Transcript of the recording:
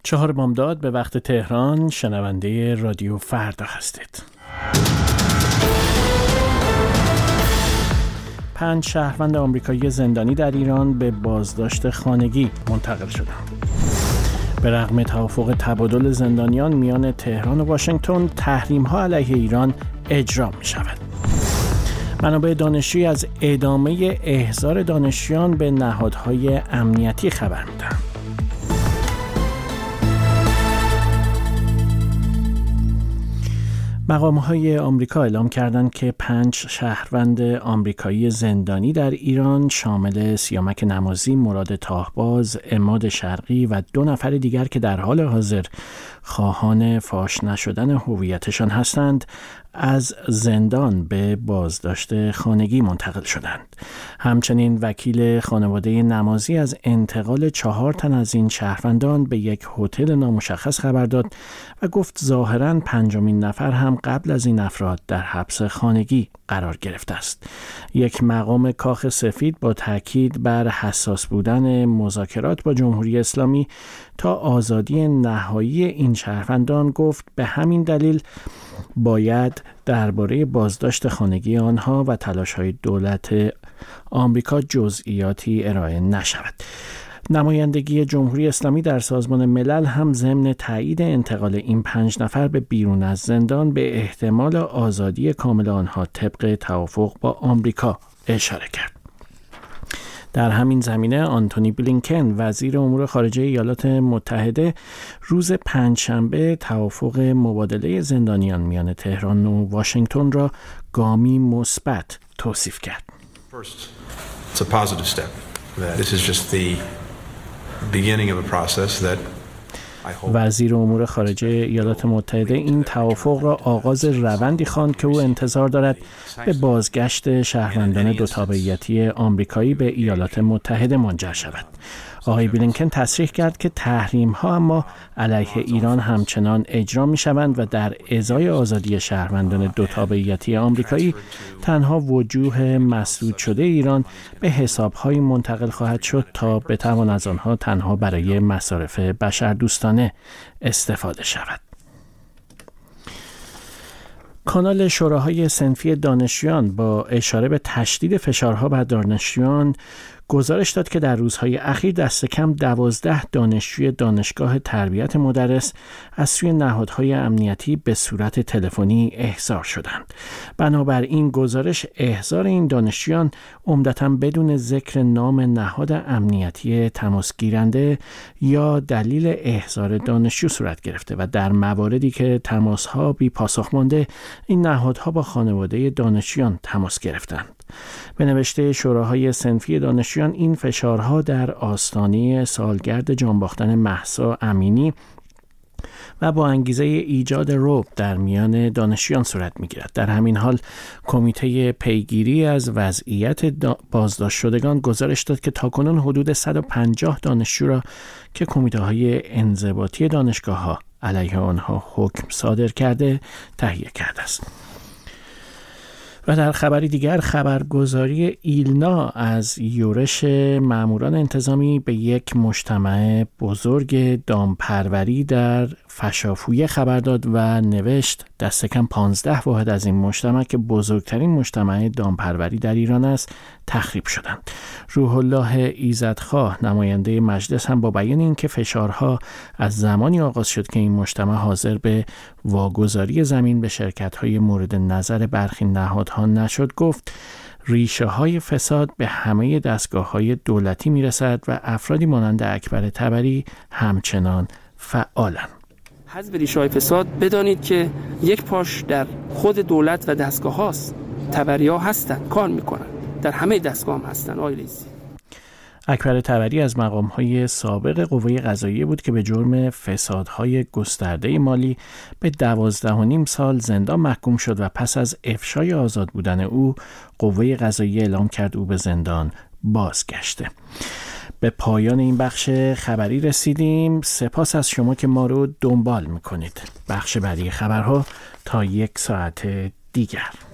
4 بامداد به وقت تهران، شنونده رادیو فردا هستید. 5 شهروند آمریکایی زندانی در ایران به بازداشت خانگی منتقل شدند. به رغم توافق تبادل زندانیان میان تهران و واشنگتن، تحریم‌ها علیه ایران اجرا می‌شود. منابع دانشجویی از ادامه احضار دانشجویان به نهادهای امنیتی خبر می‌دهند. مقام‌های آمریکا اعلام کردند که 5 شهروند آمریکایی زندانی در ایران شامل سیامک نمازی، مراد تاهباز، عماد شرقی و 2 نفر دیگر که در حال حاضر خواهان فاش نشدن هویتشان هستند، از زندان به بازداشت خانگی منتقل شدند. همچنین وکیل خانواده نمازی از انتقال 4 تن از این شهروندان به یک هتل نامشخص خبر داد و گفت ظاهراً 5مین نفر هم قبل از این افراد در حبس خانگی قرار گرفته است. یک مقام کاخ سفید با تاکید بر حساس بودن مذاکرات با جمهوری اسلامی تا آزادی نهایی این شهروندان گفت به همین دلیل باید درباره بازداشت خانگی آنها و تلاش‌های دولت آمریکا جزئیاتی ارائه نشود. نمایندگی جمهوری اسلامی در سازمان ملل هم ضمن تایید انتقال این 5 نفر به بیرون از زندان به احتمال آزادی کامل آنها طبق توافق با آمریکا اشاره کرد. در همین زمینه آنتونی بلینکن وزیر امور خارجه ایالات متحده روز پنجشنبه توافق مبادله زندانیان میان تهران و واشنگتن را گامی مثبت توصیف کرد. First, it's a positive step. This is just the beginning of a process that وزیر امور خارجه ایالات متحده این توافق را آغاز روندی خواند که او انتظار دارد به بازگشت شهروندان 2 تابعیتی آمریکایی به ایالات متحده منجر شود. آقای بلینکن تصریح کرد که تحریم‌ها اما علیه ایران همچنان اجرا می‌شوند و در ازای آزادی شهروندان 2 تابعیتی آمریکایی تنها وجوه مسدود شده ایران به حساب‌های منتقل خواهد شد تا بتوان از آنها تنها برای مصارف بشردوستانه استفاده شود. کانال شوراهای صنفی دانشجویان با اشاره به تشدید فشارها بر دانشجویان گزارش داد که در روزهای اخیر دست کم 12 دانشجوی دانشگاه تربیت مدرس از سوی نهادهای امنیتی به صورت تلفنی احضار شدند. بنابراین گزارش احضار این دانشجویان عمدتاً بدون ذکر نام نهاد امنیتی تماسگیرنده یا دلیل احضار دانشجو صورت گرفته و در مواردی که تماس‌ها بی پاسخ مانده این نهادها با خانواده دانشجویان تماس گرفتند. به نوشته شوراهای صنفی دانشجویان این فشارها در آستانه سالگرد جانباختن مهسا امینی و با انگیزه ایجاد رعب در میان دانشجویان صورت می‌گیرد. در همین حال کمیته پیگیری از وضعیت بازداشت شدگان گزارش داد که تاکنون حدود 150 دانشجو را که کمیته‌های انضباطی دانشگاه‌ها علیه آنها حکم صادر کرده تهیه کرده است. و در خبری دیگر خبرگزاری ایلنا از یورش ماموران انتظامی به یک مجتمع بزرگ دامپروری در فشافویه خبر داد و نوشت دست کم 15 واحد از این مجتمع که بزرگترین مجتمع دامپروری در ایران است تخریب شدند. روح الله ایزدخواه نماینده مجلس هم با بیان اینکه فشارها از زمانی آغاز شد که این مجتمع حاضر به واگذاری زمین به شرکت‌های مورد نظر برخی نهادها نشد گفت ریشه های فساد به همه دستگاه‌های دولتی میرسد و افرادی مانند اکبر طبری همچنان فعالند. حذف ریشه‌های فساد بدانید که یک پاش در خود دولت و دستگاه هاست. طبری‌ها هستن، کار میکنن، در همه دستگاه هم هستن. آیلیزی اکبر طبری از مقام‌های سابق قوه قضاییه بود که به جرم فسادهای گسترده مالی به 12.5 سال زندان محکوم شد و پس از افشای آزاد بودن او قوه قضاییه اعلام کرد او به زندان بازگشته. به پایان این بخش خبری رسیدیم. سپاس از شما که ما رو دنبال میکنید. بخش بعدی خبرها تا 1 ساعت دیگر.